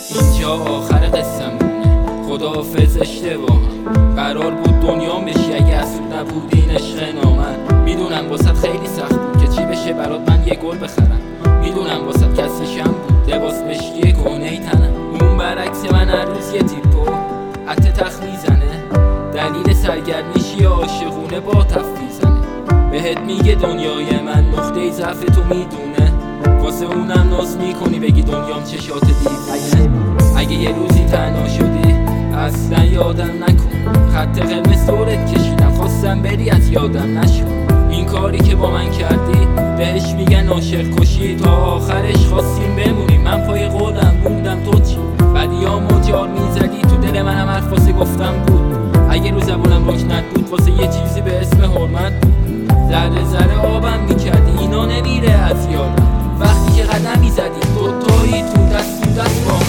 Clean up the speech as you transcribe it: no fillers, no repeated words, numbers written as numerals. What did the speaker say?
اینجا آخر قصه‌مونه، خداحافظ اشتباهم. قرار بود دنیام بشی اگه اصول نبود این عشق نامن. میدونم واسط خیلی سخت بود که چی بشه برات من یه گل بخرم. میدونم واسط کسشم بود لباس مشکی کهنه تنم. اون برعکس من هر روز یه تیپو حتی تخت میزنه. دلیل سرگرمیشی عاشقونه با تف میزنه. بهت میگه دنیای من نقطه ضعف تو میدونه. واسه اونم ناز میکنی بگی دنیام چشات دیوونه. اگه یه روزی تنها شدی اصلا یادم نکن. خط قرمز دورت کشیدم خواستم بری از یادم نشو. این کاری که با من کردی بهش میگن عاشق کشی. تا آخرش خواستیم بمونیم من پای قولم موندم تو چی؟ بدیامو جار میزدی تو دل منم حرف واسه گفتم بود. اگه رو زبونم رکنت بود واسه یه چیزی به اسم حرمت بود. ذره ذره آبم میکردی اینا نمیره از یادم. وقتی که قدم میزدی دوتایی تو دست با